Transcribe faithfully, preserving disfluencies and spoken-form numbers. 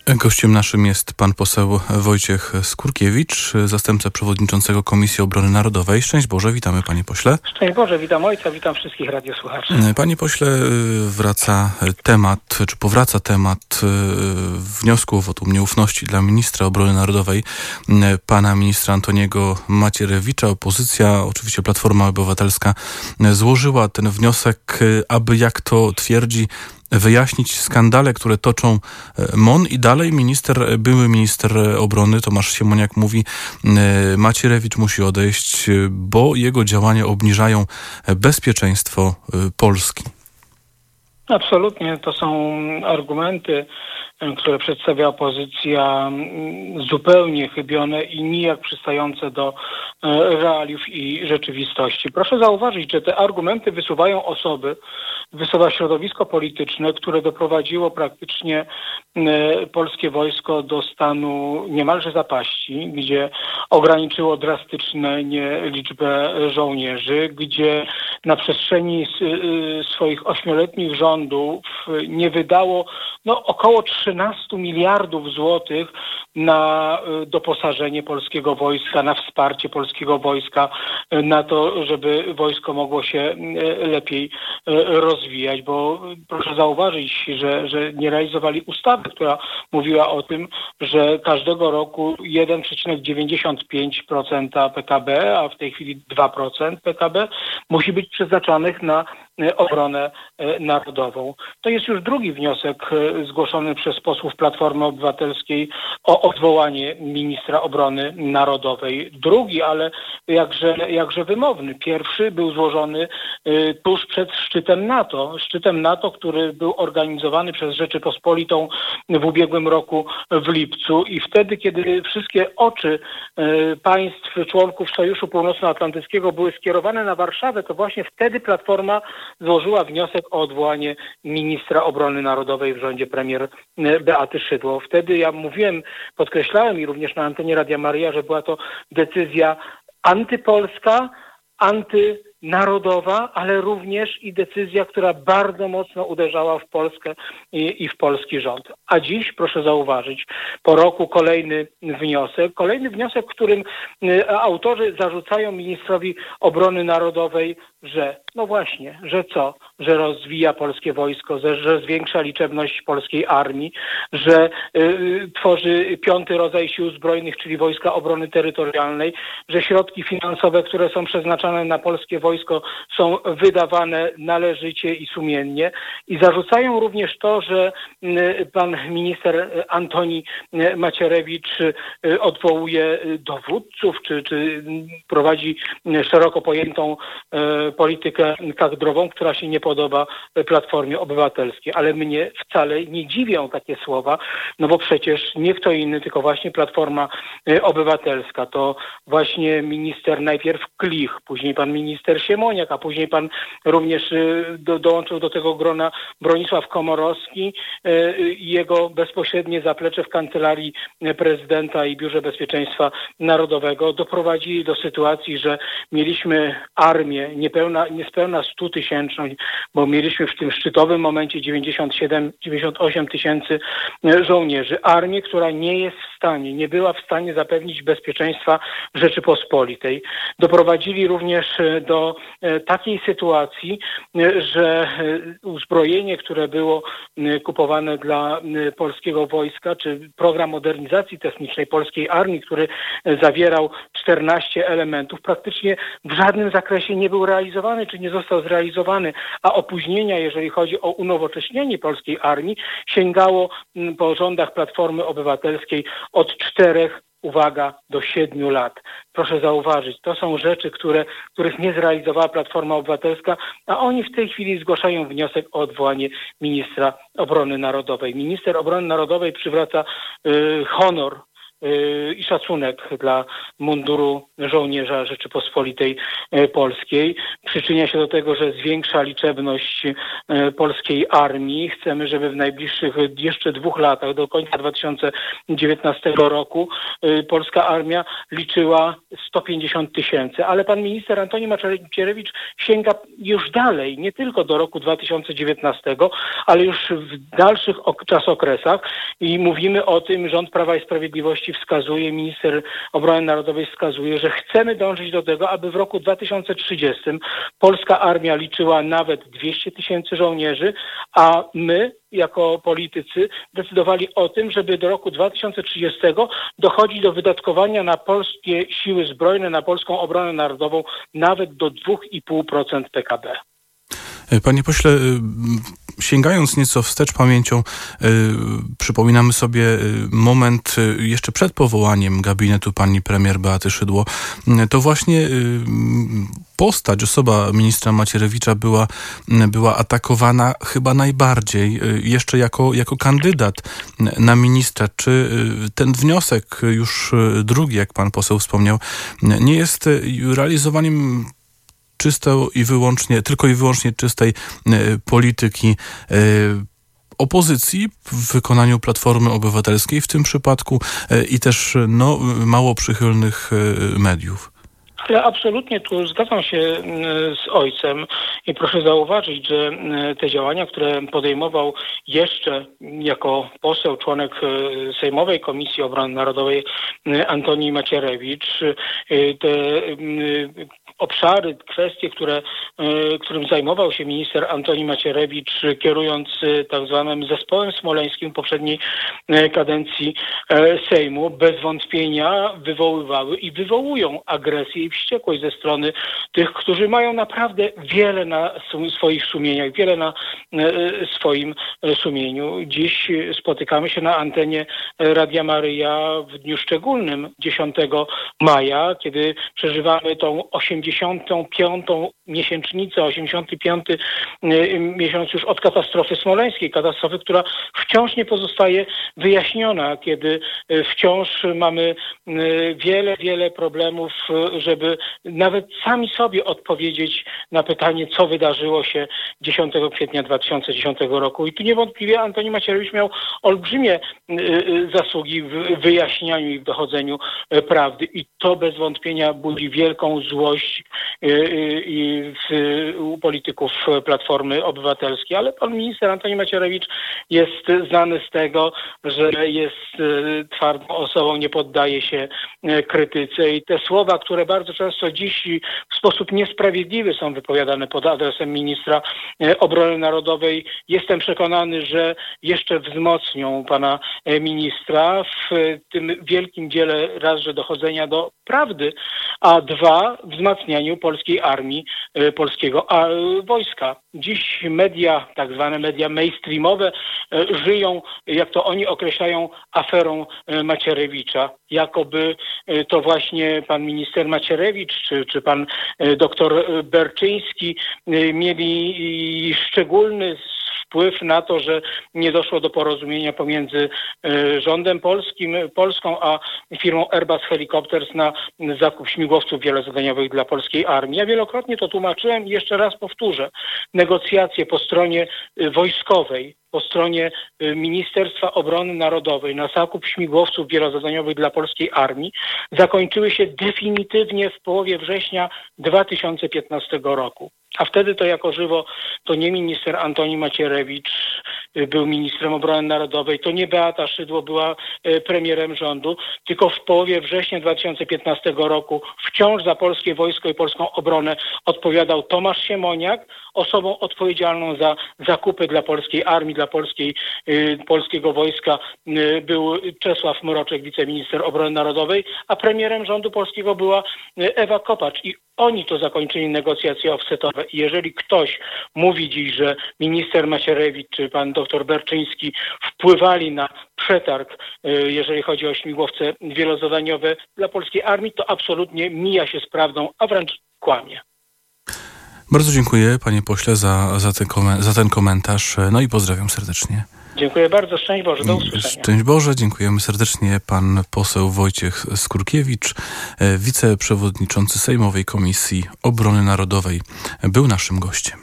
Gościem naszym jest pan poseł Wojciech Skurkiewicz, zastępca przewodniczącego Komisji Obrony Narodowej. Szczęść Boże, witamy panie pośle. Szczęść Boże, witam ojca, witam wszystkich radiosłuchaczy. Panie pośle, wraca temat, czy powraca temat wniosku o wotum nieufności dla ministra obrony narodowej, pana ministra Antoniego Macierewicza. Opozycja, oczywiście Platforma Obywatelska, złożyła ten wniosek, aby, jak to twierdzi, wyjaśnić skandale, które toczą M O N i dalej minister, były minister obrony Tomasz Siemoniak mówi, Macierewicz musi odejść, bo jego działania obniżają bezpieczeństwo Polski. Absolutnie, to są argumenty, które przedstawia opozycja, zupełnie chybione i nijak przystające do realiów i rzeczywistości. Proszę zauważyć, że te argumenty wysuwają osoby, wysuwa środowisko polityczne, które doprowadziło praktycznie polskie wojsko do stanu niemalże zapaści, gdzie ograniczyło drastycznie liczbę żołnierzy, gdzie na przestrzeni swoich ośmioletnich rządów nie wydało no, około trzynaście miliardów złotych na doposażenie polskiego wojska, na wsparcie polskiego wojska, na to, żeby wojsko mogło się lepiej rozwijać, bo proszę zauważyć, że, że nie realizowali ustawy, która mówiła o tym, że każdego roku jeden przecinek dziewięćdziesiąt pięć procent P K B, a w tej chwili dwa procent P K B musi być przeznaczonych na obronę narodową. To jest już drugi wniosek zgłoszony przez posłów Platformy Obywatelskiej o odwołanie ministra obrony narodowej. Drugi, ale jakże, jakże wymowny. Pierwszy był złożony tuż przed szczytem NATO. Szczytem NATO, który był organizowany przez Rzeczypospolitą w ubiegłym roku w lipcu i wtedy, kiedy wszystkie oczy państw członków Sojuszu Północnoatlantyckiego były skierowane na Warszawę, to właśnie wtedy Platforma złożyła wniosek o odwołanie ministra obrony narodowej w rządzie premier Beaty Szydło. Wtedy ja mówiłem, podkreślałem i również na antenie Radia Maryja, że była to decyzja antypolska, antynarodowa, ale również i decyzja, która bardzo mocno uderzała w Polskę i, i w polski rząd. A dziś, proszę zauważyć, po roku kolejny wniosek, kolejny wniosek, w którym autorzy zarzucają ministrowi obrony narodowej, że no właśnie, że co? Że rozwija polskie wojsko, że, że zwiększa liczebność polskiej armii, że y, tworzy piąty rodzaj sił zbrojnych, czyli Wojska Obrony Terytorialnej, że środki finansowe, które są przeznaczane na polskie wojsko, są wydawane należycie i sumiennie. I zarzucają również to, że y, pan minister Antoni Macierewicz y, odwołuje dowódców, czy, czy prowadzi szeroko pojętą y, politykę kadrową, która się nie podoba Platformie Obywatelskiej. Ale mnie wcale nie dziwią takie słowa, no bo przecież nie kto inny, tylko właśnie Platforma Obywatelska. To właśnie minister najpierw Klich, później pan minister Siemoniak, a później pan również do, dołączył do tego grona Bronisław Komorowski i jego bezpośrednie zaplecze w Kancelarii Prezydenta i Biurze Bezpieczeństwa Narodowego doprowadzili do sytuacji, że mieliśmy armię niepełna niespełna stu tysięczną, bo mieliśmy w tym szczytowym momencie dziewięćdziesiąt siedem dziewięćdziesiąt osiem tysięcy żołnierzy. Armię, która nie jest w stanie, nie była w stanie zapewnić bezpieczeństwa Rzeczypospolitej. Doprowadzili również do takiej sytuacji, że uzbrojenie, które było kupowane dla polskiego wojska, czy program modernizacji technicznej polskiej armii, który zawierał czternaście elementów, praktycznie w żadnym zakresie nie był realizowany, czy nie został zrealizowany, a opóźnienia, jeżeli chodzi o unowocześnienie polskiej armii, sięgało po rządach Platformy Obywatelskiej od czterech, uwaga, do siedmiu lat. Proszę zauważyć, to są rzeczy, które, których nie zrealizowała Platforma Obywatelska, a oni w tej chwili zgłaszają wniosek o odwołanie ministra obrony narodowej. Minister obrony narodowej przywraca y, honor i szacunek dla munduru żołnierza Rzeczypospolitej Polskiej. Przyczynia się do tego, że zwiększa liczebność polskiej armii. Chcemy, żeby w najbliższych jeszcze dwóch latach, do końca dwa tysiące dziewiętnastego roku, polska armia liczyła sto pięćdziesiąt tysięcy. Ale pan minister Antoni Macierewicz sięga już dalej, nie tylko do roku dwa tysiące dziewiętnastego, ale już w dalszych czasokresach i mówimy o tym, rząd Prawa i Sprawiedliwości wskazuje, minister obrony narodowej wskazuje, że chcemy dążyć do tego, aby w roku dwa tysiące trzydziestym polska armia liczyła nawet dwieście tysięcy żołnierzy, a my jako politycy decydowali o tym, żeby do roku dwa tysiące trzydziestego dochodzić do wydatkowania na polskie siły zbrojne, na polską obronę narodową nawet do dwa i pół procent P K B. Panie pośle, sięgając nieco wstecz pamięcią, y, przypominamy sobie moment jeszcze przed powołaniem gabinetu pani premier Beaty Szydło. To właśnie y, postać, osoba ministra Macierewicza była, była atakowana chyba najbardziej, y, jeszcze jako, jako kandydat na ministra. Czy y, ten wniosek, już drugi, jak pan poseł wspomniał, nie jest realizowaniem czysto i wyłącznie, tylko i wyłącznie czystej y, polityki y, opozycji w wykonaniu Platformy Obywatelskiej w tym przypadku y, i też no, mało przychylnych y, mediów? Ale absolutnie tu zgadzam się z ojcem i proszę zauważyć, że te działania, które podejmował jeszcze jako poseł, członek Sejmowej Komisji Obrony Narodowej Antoni Macierewicz, te obszary, kwestie, które, którym zajmował się minister Antoni Macierewicz, kierując tak zwanym zespołem smoleńskim poprzedniej kadencji Sejmu, bez wątpienia wywoływały i wywołują agresję i wściekłość ze strony tych, którzy mają naprawdę wiele na swoich sumieniach, wiele na swoim sumieniu. Dziś spotykamy się na antenie Radia Maryja w dniu szczególnym, dziesiątego maja, kiedy przeżywamy tą osiemdziesiątą piątą miesięcznicę, osiemdziesiąty piąty miesiąc już od katastrofy smoleńskiej, katastrofy, która wciąż nie pozostaje wyjaśniona, kiedy wciąż mamy wiele, wiele problemów, żeby nawet sami sobie odpowiedzieć na pytanie, co wydarzyło się dziesiątego kwietnia dwa tysiące dziesiątego roku. I tu niewątpliwie Antoni Macierewicz miał olbrzymie zasługi w wyjaśnianiu i w dochodzeniu prawdy. I to bez wątpienia budzi wielką złość i w, u polityków Platformy Obywatelskiej. Ale pan minister Antoni Macierewicz jest znany z tego, że jest twardą osobą, nie poddaje się krytyce i te słowa, które bardzo często dziś w sposób niesprawiedliwy są wypowiadane pod adresem ministra obrony narodowej, jestem przekonany, że jeszcze wzmocnią pana ministra w tym wielkim dziele raz, że dochodzenia do prawdy, a dwa, wzmacnianiu polskiej armii, polskiego wojska. Dziś media, tak zwane media mainstreamowe, żyją, jak to oni określają, aferą Macierewicza. Jakoby to właśnie pan minister Macierewicz czy, czy pan doktor Berczyński mieli szczególny wpływ na to, że nie doszło do porozumienia pomiędzy rządem polskim, Polską, a firmą Airbus Helicopters na zakup śmigłowców wielozadaniowych dla polskiej armii. Ja wielokrotnie to tłumaczyłem i jeszcze raz powtórzę. Negocjacje po stronie wojskowej, po stronie Ministerstwa Obrony Narodowej na zakup śmigłowców wielozadaniowych dla polskiej armii zakończyły się definitywnie w połowie września dwa tysiące piętnastego roku. A wtedy to jako żywo to nie minister Antoni Macierewicz był ministrem obrony narodowej, to nie Beata Szydło była premierem rządu, tylko w połowie września dwa tysiące piętnastego roku wciąż za polskie wojsko i polską obronę odpowiadał Tomasz Siemoniak, osobą odpowiedzialną za zakupy dla polskiej armii, dla polskiej, polskiego wojska był Czesław Mroczek, wiceminister obrony narodowej, a premierem rządu polskiego była Ewa Kopacz i oni to zakończyli negocjacje offsetowe. I jeżeli ktoś mówi dziś, że minister Macierewicz czy pan doktor Berczyński wpływali na przetarg, jeżeli chodzi o śmigłowce wielozadaniowe dla polskiej armii, to absolutnie mija się z prawdą, a wręcz kłamie. Bardzo dziękuję, panie pośle, za, za, ten, za ten komentarz. No i pozdrawiam serdecznie. Dziękuję bardzo. Szczęść Boże. Do usłyszenia. Szczęść Boże. Dziękujemy serdecznie. Pan poseł Wojciech Skurkiewicz, wiceprzewodniczący Sejmowej Komisji Obrony Narodowej, był naszym gościem.